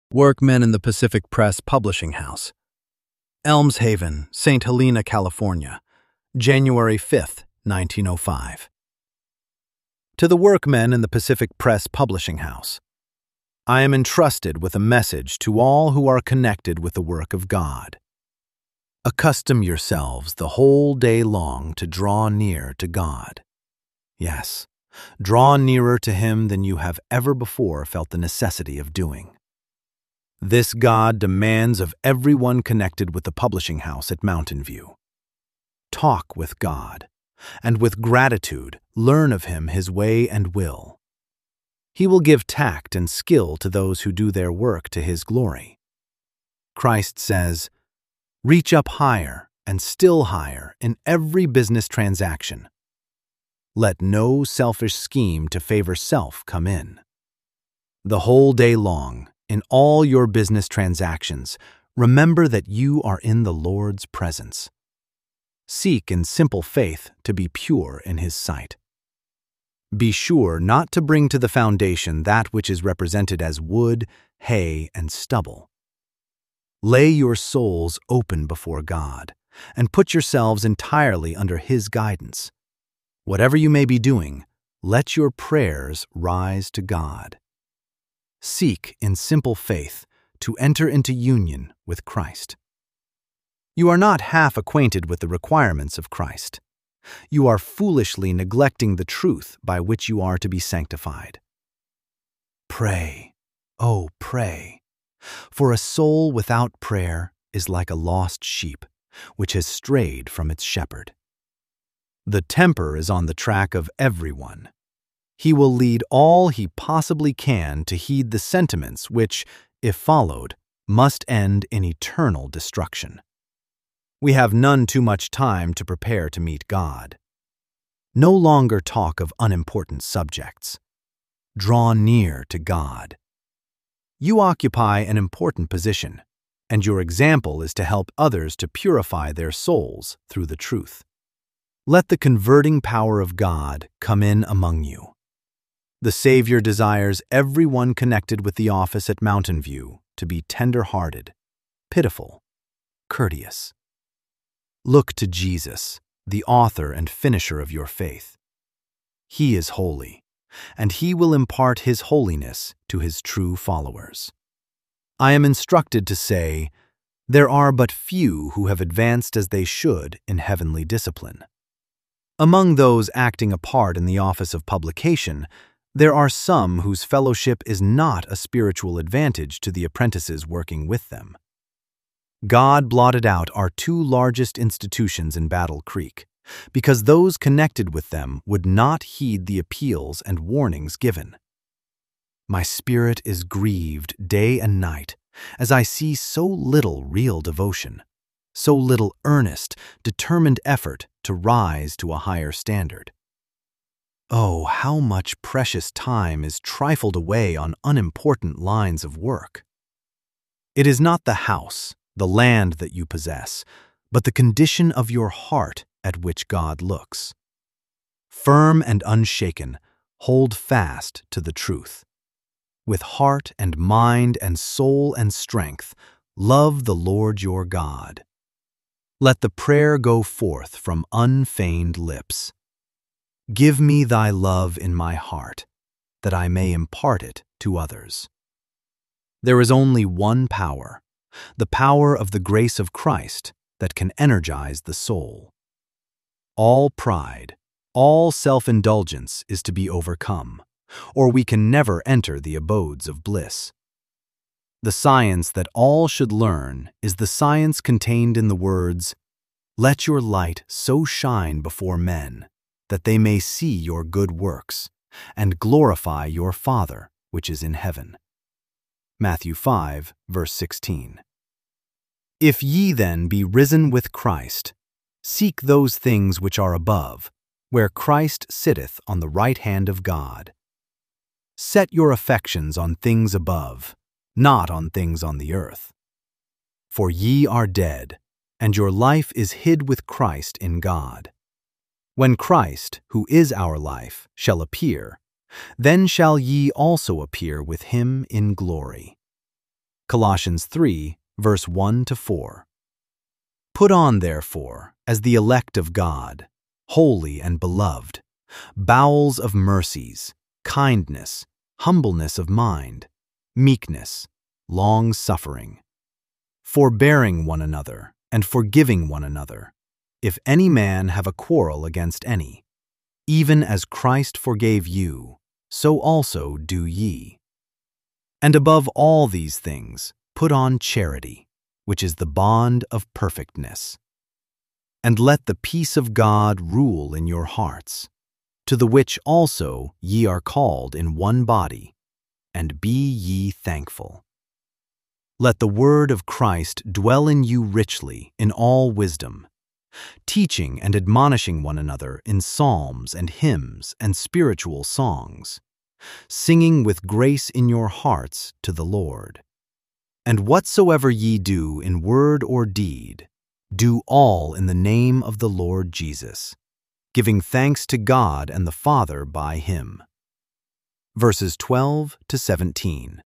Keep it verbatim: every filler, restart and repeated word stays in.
Workmen in the Pacific Press Publishing House, Elms Haven, Saint Helena, California, January fifth, nineteen oh five. To the workmen in the Pacific Press Publishing House, I am entrusted with a message to all who are connected with the work of God. Accustom yourselves the whole day long to draw near to God. Yes, draw nearer to Him than you have ever before felt the necessity of doing. This God demands of everyone connected with the publishing house at Mountain View. Talk with God, and with gratitude learn of Him His way and will. He will give tact and skill to those who do their work to His glory. Christ says, "Reach up higher and still higher in every business transaction. Let no selfish scheme to favor self come in." The whole day long, in all your business transactions, remember that you are in the Lord's presence. Seek in simple faith to be pure in His sight. Be sure not to bring to the foundation that which is represented as wood, hay, and stubble. Lay your souls open before God, and put yourselves entirely under His guidance. Whatever you may be doing, let your prayers rise to God. Seek in simple faith to enter into union with Christ. You are not half acquainted with the requirements of Christ. You are foolishly neglecting the truth by which you are to be sanctified. Pray, oh pray, for a soul without prayer is like a lost sheep, which has strayed from its shepherd. The temper is on the track of everyone. He will lead all he possibly can to heed the sentiments which, if followed, must end in eternal destruction. We have none too much time to prepare to meet God. No longer talk of unimportant subjects. Draw near to God. You occupy an important position, and your example is to help others to purify their souls through the truth. Let the converting power of God come in among you. The Savior desires everyone connected with the office at Mountain View to be tender-hearted, pitiful, courteous. Look to Jesus, the author and finisher of your faith. He is holy, and He will impart His holiness to His true followers. I am instructed to say, there are but few who have advanced as they should in heavenly discipline. Among those acting a part in the office of publication, there are some whose fellowship is not a spiritual advantage to the apprentices working with them. God blotted out our two largest institutions in Battle Creek, because those connected with them would not heed the appeals and warnings given. My spirit is grieved day and night as I see so little real devotion, so little earnest, determined effort to rise to a higher standard. Oh, how much precious time is trifled away on unimportant lines of work. It is not the house, the land that you possess, but the condition of your heart at which God looks. Firm and unshaken, hold fast to the truth. With heart and mind and soul and strength, love the Lord your God. Let the prayer go forth from unfeigned lips. Give me thy love in my heart, that I may impart it to others. There is only one power, the power of the grace of Christ that can energize the soul. All pride, all self-indulgence is to be overcome, or we can never enter the abodes of bliss. The science that all should learn is the science contained in the words, "Let your light so shine before men, that they may see your good works, and glorify your Father which is in heaven." Matthew five, verse sixteen. If ye then be risen with Christ, seek those things which are above, where Christ sitteth on the right hand of God. Set your affections on things above, not on things on the earth. For ye are dead, and your life is hid with Christ in God. When Christ, who is our life, shall appear, then shall ye also appear with Him in glory. Colossians three, verse one to four. Put on, therefore, as the elect of God, holy and beloved, bowels of mercies, kindness, humbleness of mind, meekness, long-suffering, forbearing one another and forgiving one another, if any man have a quarrel against any. Even as Christ forgave you, so also do ye. And above all these things, put on charity, which is the bond of perfectness. And let the peace of God rule in your hearts, to the which also ye are called in one body, and be ye thankful. Let the word of Christ dwell in you richly in all wisdom, teaching and admonishing one another in psalms and hymns and spiritual songs, singing with grace in your hearts to the Lord. And whatsoever ye do in word or deed, do all in the name of the Lord Jesus, giving thanks to God and the Father by him. Verses twelve to seventeen.